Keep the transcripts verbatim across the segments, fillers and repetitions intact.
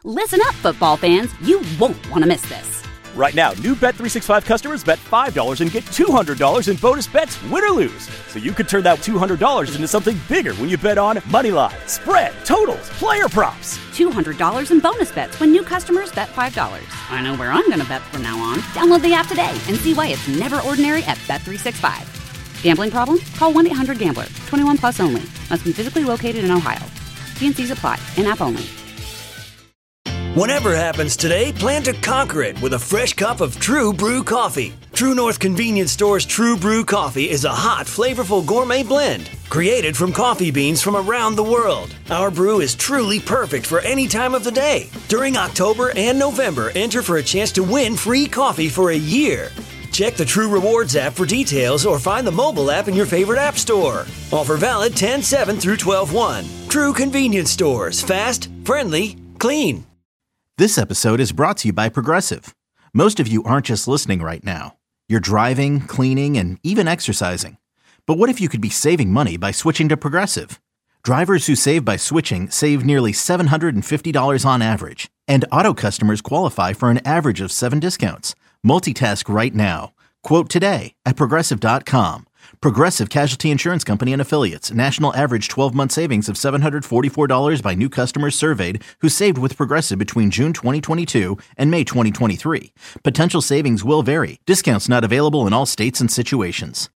Listen up, football fans. You won't want to miss this. Right now, new Bet three sixty-five customers bet five dollars and get two hundred dollars in bonus bets, win or lose. So you could turn that two hundred dollars into something bigger when you bet on money line, spread, totals, player props. two hundred dollars in bonus bets when new customers bet five dollars. I know where I'm going to bet from now on. Download the app today and see why it's never ordinary at Bet three sixty-five. Gambling problem? Call one eight hundred gambler. twenty-one plus only. Must be physically located in Ohio. T and C's apply. In-app only. Whatever happens today, plan to conquer it with a fresh cup of True Brew coffee. True North Convenience Store's True Brew coffee is a hot, flavorful gourmet blend created from coffee beans from around the world. Our brew is truly perfect for any time of the day. During October and November, enter for a chance to win free coffee for a year. Check the True Rewards app for details or find the mobile app in your favorite app store. Offer valid ten seven through twelve one. True Convenience Stores. Fast, friendly, clean. This episode is brought to you by Progressive. Most of you aren't just listening right now. You're driving, cleaning, and even exercising. But what if you could be saving money by switching to Progressive? Drivers who save by switching save nearly seven hundred fifty dollars on average. And auto customers qualify for an average of seven discounts. Multitask right now. Quote today at Progressive dot com. Progressive Casualty Insurance Company and Affiliates. National average twelve-month savings of seven hundred forty-four dollars by new customers surveyed who saved with Progressive between June twenty twenty-two and May twenty twenty-three. Potential savings will vary. Discounts not available in all states and situations.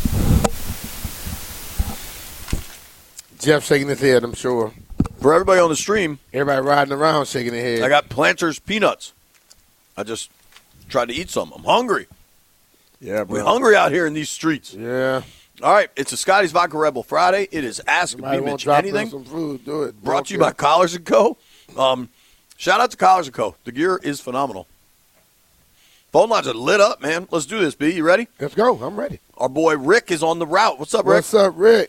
Jeff shaking his head, I'm sure. For everybody on the stream. Everybody riding around shaking their head. I got Planters peanuts. I just tried to eat some. I'm hungry. Yeah, bro. We're hungry out here in these streets. Yeah. All right, it's a Scotty's Vodka Rebel Friday. It is Ask Somebody Me won't Mitch drop Anything. in some food. Do it. Brought to you Okay. by Collars and Co. Um, shout out to Collars and Co. The gear is phenomenal. Phone lines are lit up, man. Let's do this, B. You ready? Let's go. I'm ready. Our boy Rick is on the route. What's up, Rick? What's up, Rick?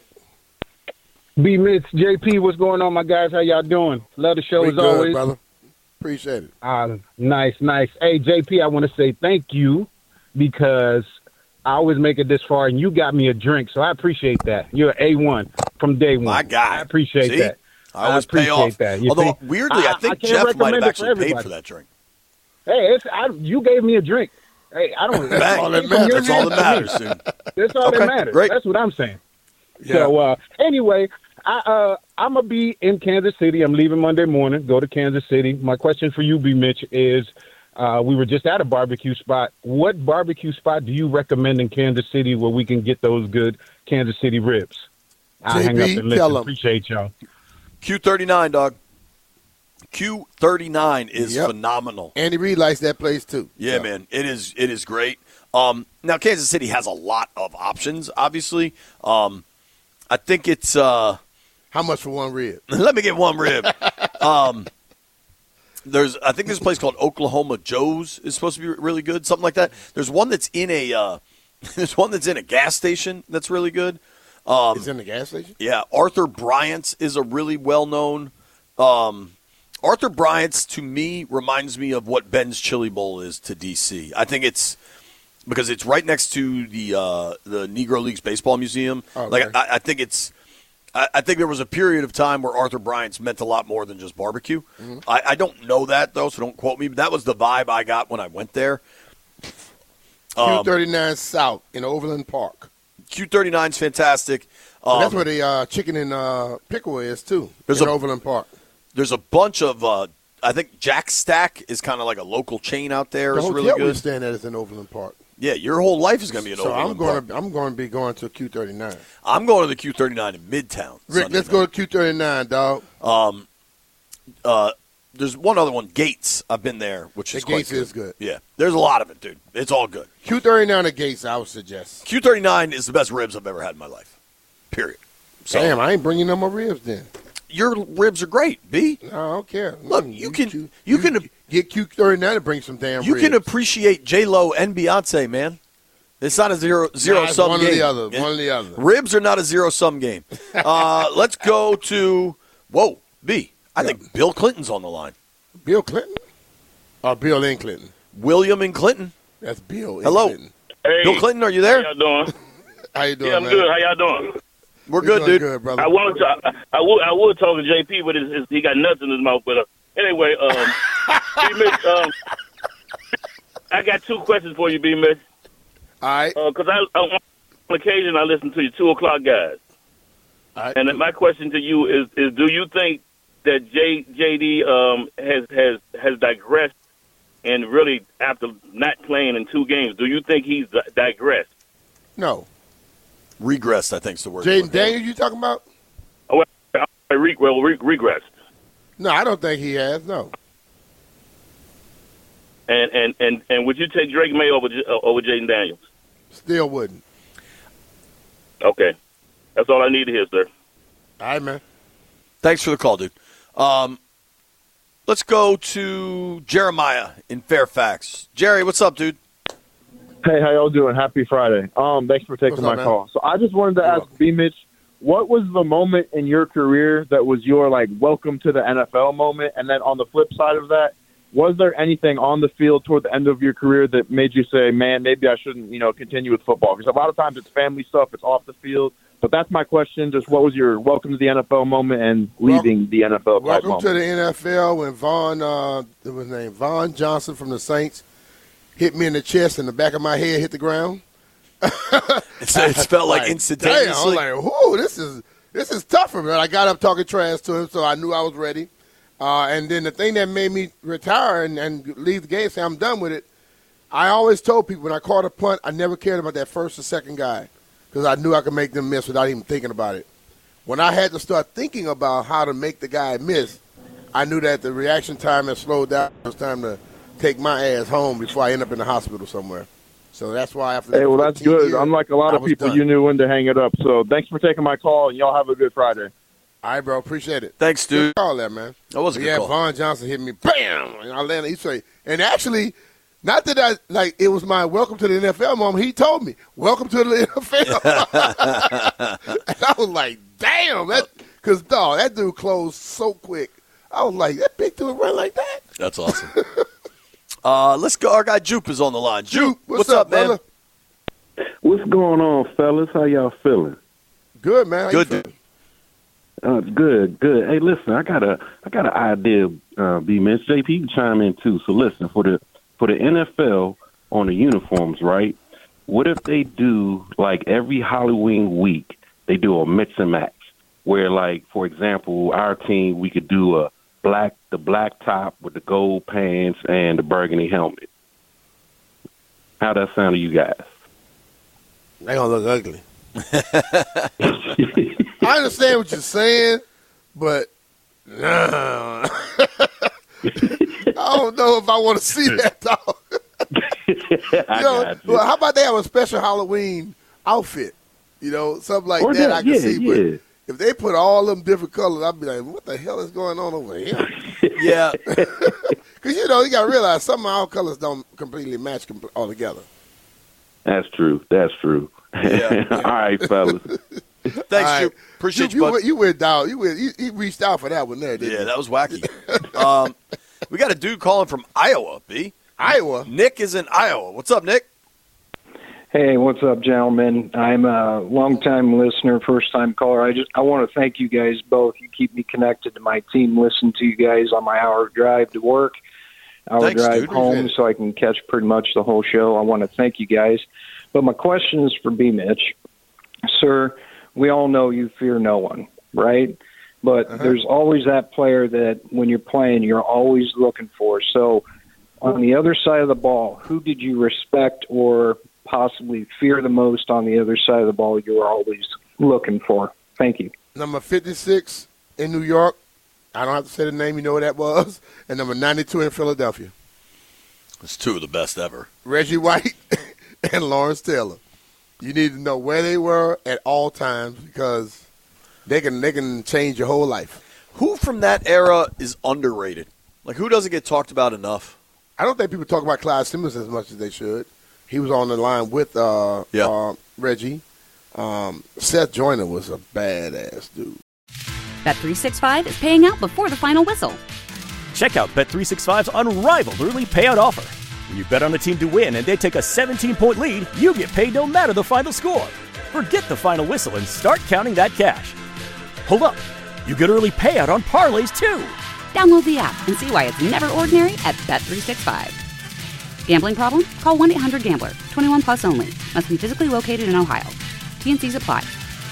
B. Mitch, J P, what's going on, my guys? How y'all doing? Love the show We as good, always. brother. Appreciate it. Uh, nice, nice. Hey, J P, I want to say thank you because I always make it this far, and you got me a drink, so I appreciate that. You're A one from day one. My guy. I appreciate See? that. I always I appreciate pay off. that. You Although, see? weirdly, I, I- think I can't Jeff might recommend have it for actually paid everybody. for that drink. Hey, it's, I, you gave me a drink. Hey, I don't. That's all that matters. That's all that matters, dude. That's all Okay, that matters. great. That's what I'm saying. Yeah. So uh, anyway, I, uh, I'm gonna be in Kansas City. I'm leaving Monday morning. Go to Kansas City. My question for you, B. Mitch, is uh, we were just at a barbecue spot. What barbecue spot do you recommend in Kansas City where we can get those good Kansas City ribs? I'll J P, hang up and tell listen. 'em. Appreciate y'all. Q thirty-nine, dog. Q thirty-nine is Yep. phenomenal. Andy Reid likes that place, too. Yeah, So, man, it is. It is great. Um, now, Kansas City has a lot of options. Obviously, um, I think it's. Uh, How much for one rib? let me get one rib. um, there's, I think there's a place called Oklahoma Joe's is supposed to be really good, something like that. There's one that's in a. Uh, there's one that's in a gas station that's really good. Um, It's in the gas station? Yeah, Arthur Bryant's is a really well-known. Um, Arthur Bryant's, to me, reminds me of what Ben's Chili Bowl is to D C. I think it's because it's right next to the uh, the Negro Leagues Baseball Museum. Okay. Like I, I think it's. I, I think there was a period of time where Arthur Bryant's meant a lot more than just barbecue. Mm-hmm. I, I don't know that though, so don't quote me. But that was the vibe I got when I went there. Um, Q thirty-nine South in Overland Park. Q thirty-nine is fantastic. Um, That's where the uh, chicken and uh, pickle is, too, There's in a- Overland Park. There's a bunch of, uh, I think Jack Stack is kind of like a local chain out there. The It's hotel really we're good. staying at is in Overland Park. Yeah, your whole life is going to be in So Overland I'm going Park. to I'm going to be going to Q thirty-nine. I'm going to the Q thirty-nine in Midtown. Rick, Sunday let's night. go to Q thirty-nine, dog. Um, uh, there's one other one, Gates. I've been there, which The is quite Gates good. is good. Yeah, there's a lot of it, dude. It's all good. Q thirty-nine at Gates, I would suggest. Q thirty-nine is the best ribs I've ever had in my life. Period. So, Damn, I ain't bringing no more ribs then. your ribs are great, B. No, I don't care. Look, Mm, you can- Q- you can- get Q thirty-nine to bring some damn You ribs. can appreciate J Lo and Beyonce, man. It's not a zero zero Nah, it's sum one game. or the other. Yeah. One or the other. Ribs are not a zero sum game. Uh, let's go to whoa, B. I Yeah. think Bill Clinton's on the line. Bill Clinton? Or Bill and Clinton? William and Clinton. That's Bill and Hello. Clinton. Hey, Bill Clinton, are you how there? y'all doing? How you doing, Yeah, I'm man? good. How y'all doing? We're We good, doing dude. good, brother. I want to. I, I would. I would talk to J P, but it's, it's, he got nuts in his mouth. But uh, Anyway, um, B-Mitch, um, I got two questions for you, B-Mitch. All right. Because uh, I, on occasion, I listen to your two o'clock guys. All right. And my question to you is: is do you think that J, JD um, has has has digressed, and really after not playing in two games, do you think he's di- digressed? No. Regressed, I think is the word. Jaden Daniels, you talking about? Oh, well, I re- well re- regressed. No, I don't think he has. No. And and, and, and would you take Drake May over J- over Jaden Daniels? Still wouldn't. Okay, that's all I need to hear, sir. All right, man. Thanks for the call, dude. Um, let's go to Jeremiah in Fairfax. Jerry, what's up, dude? Hey, how y'all doing? Happy Friday. Um, thanks for taking What's my up, man? call. So I just wanted to You're ask welcome. B. Mitch, what was the moment in your career that was your, like, welcome to the N F L moment? And then on the flip side of that, was there anything on the field toward the end of your career that made you say, man, maybe I shouldn't, you know, continue with football? Because a lot of times it's family stuff, it's off the field. But that's my question. Just what was your welcome to the N F L moment and leaving Welcome- the N F L type Welcome moment? to the N F L when Vaughn, uh, what was his name, Vaughn Johnson from the Saints hit me in the chest and the back of my head hit the ground. It's, it's felt like, Damn, instantaneously. I'm like, whoo, this is this is tougher, man. I got up talking trash to him, so I knew I was ready. Uh, and then the thing that made me retire and, and leave the game, say I'm done with it, I always told people when I caught a punt, I never cared about that first or second guy because I knew I could make them miss without even thinking about it. When I had to start thinking about how to make the guy miss, I knew that the reaction time had slowed down. It was time to take my ass home before I end up in the hospital somewhere. So that's why after Hey, well, that's fifteen good. years, Unlike a lot I of was people, done. you knew when to hang it up. So thanks for taking my call, and y'all have a good Friday. All right, bro. Appreciate it. Thanks, Good dude. call that, man. That was a good yeah, call. Vaughn Johnson hit me, bam, and I landed. He said, and actually, not that I like it was my welcome to the N F L moment. He told me, "Welcome to the N F L," and I was like, "Damn!" That because dog, that dude closed so quick. I was like, "That big dude run like that." That's awesome. uh, let's go. Our guy Jupe is on the line. Jupe, what's, what's up, man? brother? What's going on, fellas? How y'all feeling? Good, man. How Good, you dude. Uh, good, good. Hey, listen, I got a, I got an idea. Uh, B. Mitch, J P, you can chime in too. So listen, for the, for the N F L on the uniforms, right? What if they do like every Halloween week they do a mix and match, where like for example, our team we could do a black, the black top with the gold pants and the burgundy helmet. How that sound to you guys? They gonna look ugly. I understand what you're saying, but nah. I don't know if I want to see that, dog. I You know, got you. well, how about they have a special Halloween outfit? You know, something like Or that, that, I can yeah, see. yeah. But if they put all them different colors, I'd be like, what the hell is going on over here? Yeah. Because, you know, you got to realize some of our colors don't completely match compl- all together. That's true. That's true. Yeah. All right, fellas. Thanks, All right. Jupe. Appreciate you, you, you, bud. went- you went down. You, went, you, you reached out for that one there, didn't Yeah, you? that was wacky. um, we got a dude calling from Iowa, B. Iowa. Nick is in Iowa. What's up, Nick? Hey, what's up, gentlemen? I'm a longtime listener, first-time caller. I just I want to thank you guys both. You keep me connected to my team. Listen to you guys on my hour drive to work, hour Thanks, drive dude. home, Appreciate it. so I can catch pretty much the whole show. I want to thank you guys. But my question is for B. Mitch. Sir, we all know you fear no one, right? But Uh-huh. there's always that player that when you're playing, you're always looking for. So on the other side of the ball, who did you respect or possibly fear the most on the other side of the ball you were always looking for? Thank you. Number fifty-six in New York. I don't have to say the name. You know who that was. And number ninety-two in Philadelphia. It's two of the best ever. Reggie White and Lawrence Taylor. You need to know where they were at all times because they can they can change your whole life. Who from that era is underrated? Like, who doesn't get talked about enough? I don't think people talk about Clyde Simmons as much as they should. He was on the line with uh, Yeah. uh, Reggie. Um, Seth Joyner was a badass dude. Bet three sixty-five is paying out before the final whistle. Check out Bet three sixty-five's unrivaled early payout offer. When you bet on a team to win and they take a seventeen-point lead, you get paid no matter the final score. Forget the final whistle and start counting that cash. Hold up. You get early payout on parlays, too. Download the app and see why it's never ordinary at Bet three sixty-five. Gambling problem? Call one eight hundred gambler. twenty-one plus only. Must be physically located in Ohio. T N Cs apply.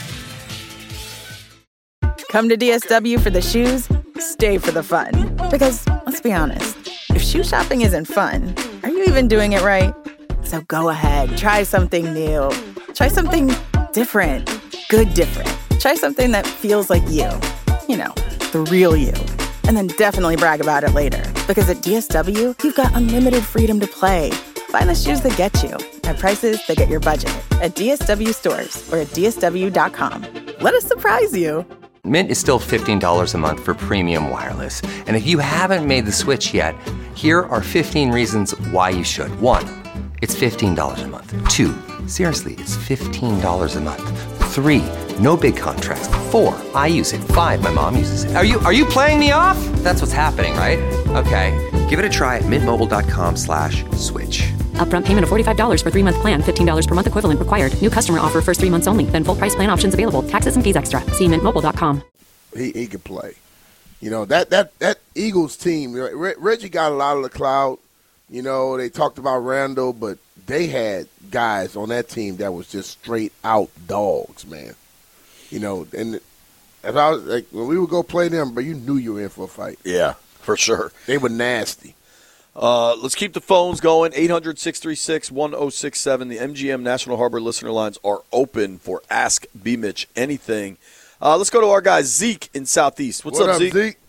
Come to D S W for the shoes, stay for the fun. Because, let's be honest, if shoe shopping isn't fun, are you even doing it right? So go ahead, try something new. Try something different. Good different. Try something that feels like you. You know, the real you. And then definitely brag about it later. Because at D S W, you've got unlimited freedom to play. Find the shoes that get you at prices that get your budget at D S W stores or at D S W dot com. Let us surprise you. Mint is still fifteen dollars a month for premium wireless. And if you haven't made the switch yet, here are fifteen reasons why you should. One, it's fifteen dollars a month. Two, seriously, it's fifteen dollars a month. Three, no big contracts. Four, I use it. Five, my mom uses it. Are you are you playing me off? That's what's happening, right? Okay, give it a try at mintmobile.com slash switch. Upfront payment of forty-five dollars for three-month plan, fifteen dollars per month equivalent required. New customer offer first three months only. Then full price plan options available. Taxes and fees extra. See mint mobile dot com. He he could play. You know, that that, that Eagles team, Reggie got a lot of the clout. You know, they talked about Randall, but they had guys on that team that was just straight out dogs, man. You know, and if I was like when we would go play them, but you knew you were in for a fight. Yeah, for sure. They were nasty. Uh, let's keep the phones going. eight hundred, six three six, one oh six seven. The M G M National Harbor listener lines are open for Ask B. Mitch anything. Uh, let's go to our guy Zeke in Southeast. What's what up, up, Zeke? Zeke?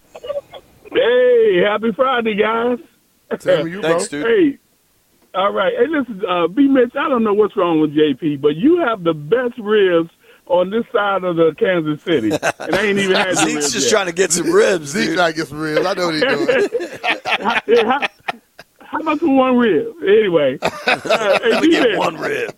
Hey, happy Friday, guys. Same you, Thanks, bro. dude. Hey, all right. Hey, listen, uh, B. Mitch, I don't know what's wrong with J P, but you have the best ribs on this side of the Kansas City. And I ain't even had the Zeke's ribs just yet. trying to get some ribs, Zeke dude. trying to get some ribs. I know what he's doing. how, how, how about some one rib? Anyway. Uh, hey, Let me B. get Mitch, one rib.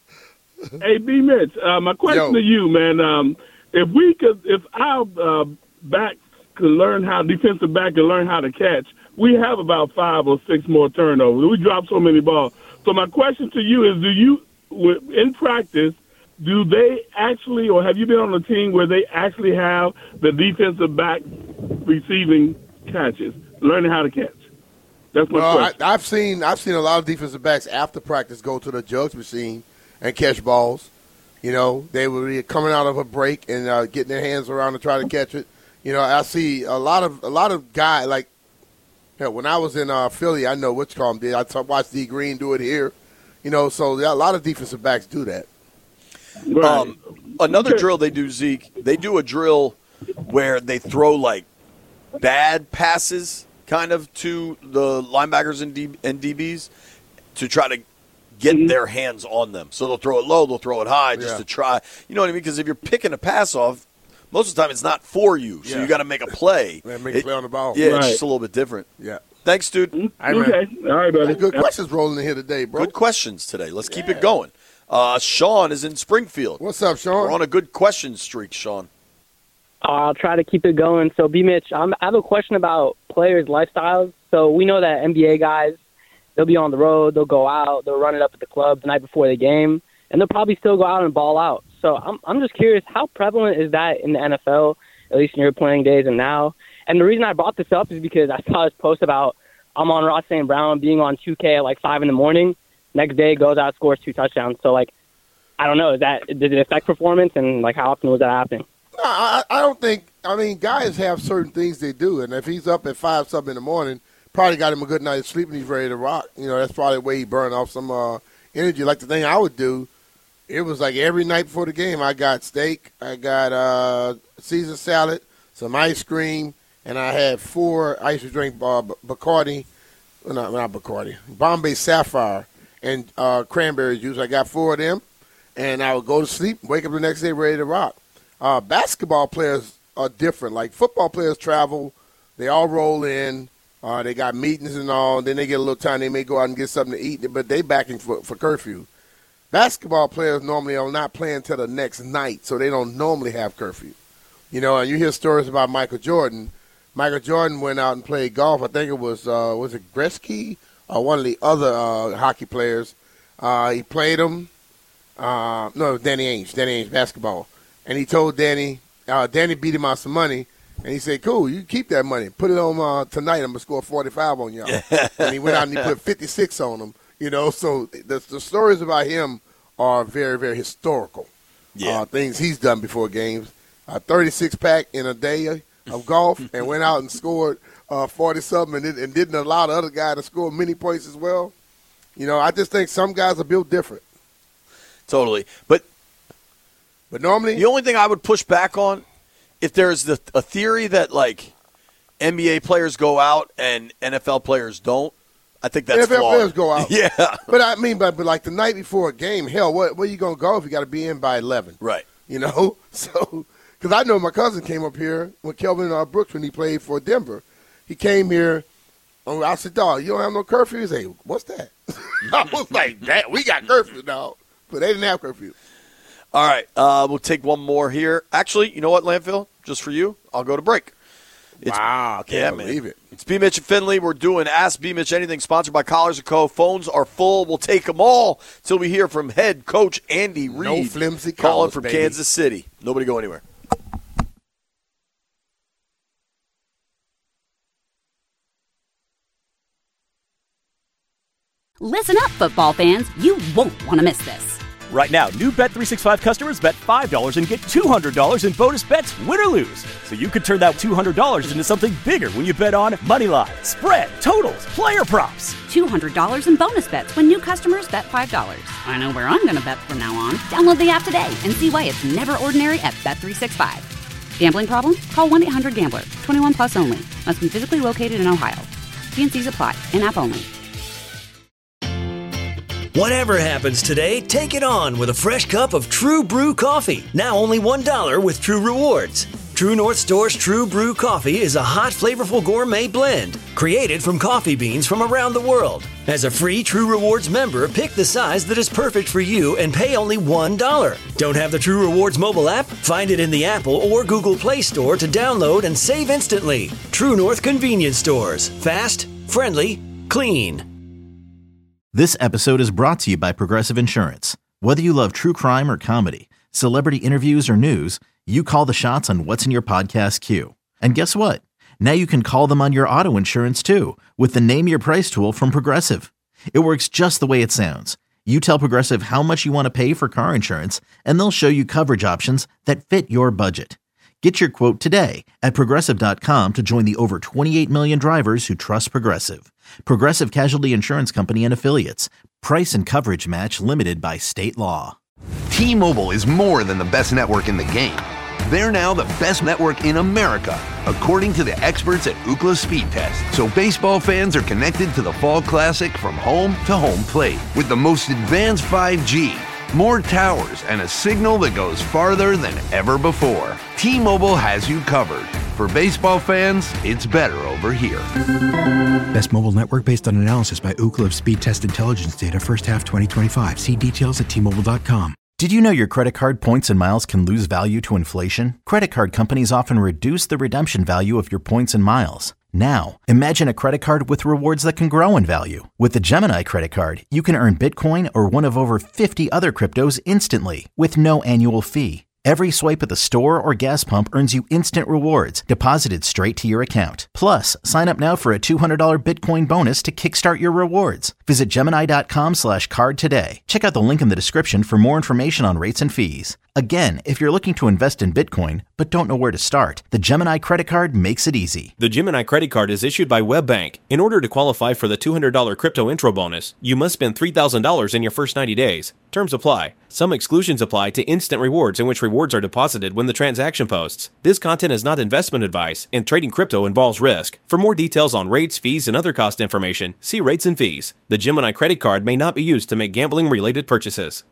hey, B. Mitch, uh, my question Yo. to you, man, um, if we could, if our uh, backs could learn how, defensive back could learn how to catch, we have about five or six more turnovers. We drop so many balls. So my question to you is, do you, in practice, do they actually, or have you been on a team where they actually have the defensive back receiving catches, learning how to catch? That's my Well, I, question. I've seen I've seen a lot of defensive backs after practice go to the jugs machine and catch balls. You know, they were be coming out of a break and uh, getting their hands around to try to catch it. You know, I see a lot of a lot of guys like. You know, when I was in uh, Philly, I know which call did. I t- watched D. Green do it here. You know, so yeah, a lot of defensive backs do that. Right. Um, another drill they do, Zeke, they do a drill where they throw, like, bad passes kind of to the linebackers and, D- and D Bs to try to get Mm-hmm. their hands on them. So they'll throw it low, they'll throw it high just Yeah. to try. You know what I mean? Because if you're picking a pass off, most of the time it's not for you. So Yeah. you got to make a play. Man, make It- a play on the ball. Yeah, it's Right. just a little bit different. Yeah. Thanks, dude. Hey, man. Okay. All right, buddy. Good questions rolling in here today, bro. Good questions today. Let's keep it going. Uh, Sean is in Springfield. What's up, We're Sean? on a good question streak, Sean. I'll try to keep it going. So, B. Mitch, I'm, I have a question about players' lifestyles. So we know that N B A guys, they'll be on the road, they'll go out, they'll run it up at the club the night before the game, and they'll probably still go out and ball out. So I'm I'm just curious, how prevalent is that in the N F L, at least in your playing days and now? And the reason I brought this up is because I saw this post about Amon-Ra Saint Brown being on two K at like five in the morning. Next day goes out, scores two touchdowns. So like, I don't know, is that did it affect performance, and like how often was that happening? No, I, I don't think. I mean, guys have certain things they do, and if he's up at five something in the morning, probably got him a good night of sleep and he's ready to rock. You know, that's probably the way he burned off some uh, energy. Like the thing I would do, it was like every night before the game, I got steak, I got uh, Caesar salad, some ice cream, and I had four. I used to drink uh, Bacardi, well, not not Bacardi, Bombay Sapphire, and uh, cranberry juice. I got four of them, and I would go to sleep, wake up the next day ready to rock. Uh, basketball players are different. Like football players travel, they all roll in. Uh, they got meetings and all. Then they get a little time. They may go out and get something to eat, but they backing for, for curfew. Basketball players normally are not playing till the next night, so they don't normally have curfew. You know, and you hear stories about Michael Jordan. Michael Jordan went out and played golf. I think it was uh, was it Gretzky or one of the other uh, hockey players. Uh, he played him. Uh, no, it was Danny Ainge. Danny Ainge basketball. And he told Danny, uh, Danny beat him out some money, And he said, cool, you keep that money. Put it on uh, tonight. I'm going to score forty-five on y'all. And he went out and he put fifty-six on them. You know, so the, the stories about him are very, very historical. Yeah. Uh, things he's done before games. A thirty-six pack in a day of golf and went out and scored uh, forty-something and, and didn't allow the other guy to score many points as well. You know, I just think some guys are built different. Totally. But but normally the only thing I would push back on, if there's the, a theory that, like, N B A players go out and N F L players don't, I think that's N F L flawed. players go out. Yeah. But I mean, but, but like the night before a game, hell, what, where you going to go if you got to be in by eleven? Right. You know? So, because I know my cousin came up here with Kelvin uh, Brooks when he played for Denver. He came here. Oh, I said, dog, you don't have no curfew? He said, what's that? I was like, that, we got curfew, dog. But they didn't have curfew. All right, uh, we'll take one more here. Actually, you know what, Landfill? Just for you, I'll go to break. It's, wow, I can't yeah, believe man. it. It's B. Mitch and Finley. We're doing Ask B. Mitch Anything, sponsored by Collars and Co. Phones are full. We'll take them all till we hear from head coach Andy Reid. No flimsy calling collars, from baby. Kansas City. Nobody go anywhere. Listen up, football fans. You won't want to miss this. Right now, new Bet three sixty-five customers bet five dollars and get two hundred dollars in bonus bets, win or lose. So you could turn that two hundred dollars into something bigger when you bet on money line, spread, totals, player props. two hundred dollars in bonus bets when new customers bet five dollars. I know where I'm going to bet from now on. Download the app today and see why it's never ordinary at Bet three sixty-five. Gambling problem? Call one eight hundred gambler. twenty-one plus only. Must be physically located in Ohio. T and C's apply. In-app only. Whatever happens today, take it on with a fresh cup of True Brew coffee. Now only one dollar with True Rewards. True North Store's True Brew coffee is a hot, flavorful gourmet blend created from coffee beans from around the world. As a free True Rewards member, pick the size that is perfect for you and pay only one dollar. Don't have the True Rewards mobile app? Find it in the Apple or Google Play Store to download and save instantly. True North Convenience Stores. Fast, friendly, clean. This episode is brought to you by Progressive Insurance. Whether you love true crime or comedy, celebrity interviews or news, you call the shots on what's in your podcast queue. And guess what? Now you can call them on your auto insurance too with the Name Your Price tool from Progressive. It works just the way it sounds. You tell Progressive how much you want to pay for car insurance, and they'll show you coverage options that fit your budget. Get your quote today at Progressive dot com to join the over twenty-eight million drivers who trust Progressive. Progressive Casualty Insurance Company and Affiliates. Price and coverage match limited by state law. T-Mobile is more than the best network in the game. They're now the best network in America, according to the experts at Ookla Speed Test. So baseball fans are connected to the Fall Classic from home to home plate with the most advanced five G, more towers, and a signal that goes farther than ever before. T-Mobile has you covered. For baseball fans, it's better over here. Best mobile network based on analysis by Ookla of Speed Test Intelligence data first half twenty twenty-five. See details at T Mobile dot com. Did you know your credit card points and miles can lose value to inflation? Credit card companies often reduce the redemption value of your points and miles. Now, imagine a credit card with rewards that can grow in value. With the Gemini credit card, you can earn Bitcoin or one of over fifty other cryptos instantly with no annual fee. Every swipe at the store or gas pump earns you instant rewards deposited straight to your account. Plus, sign up now for a two hundred dollars Bitcoin bonus to kickstart your rewards. Visit Gemini dot com slash card today. Check out the link in the description for more information on rates and fees. Again, if you're looking to invest in Bitcoin but don't know where to start, the Gemini credit card makes it easy. The Gemini credit card is issued by WebBank. In order to qualify for the two hundred dollars crypto intro bonus, you must spend three thousand dollars in your first ninety days. Terms apply. Some exclusions apply to instant rewards in which rewards are deposited when the transaction posts. This content is not investment advice, and trading crypto involves risk. For more details on rates, fees, and other cost information, see rates and fees. The Gemini credit card may not be used to make gambling-related purchases.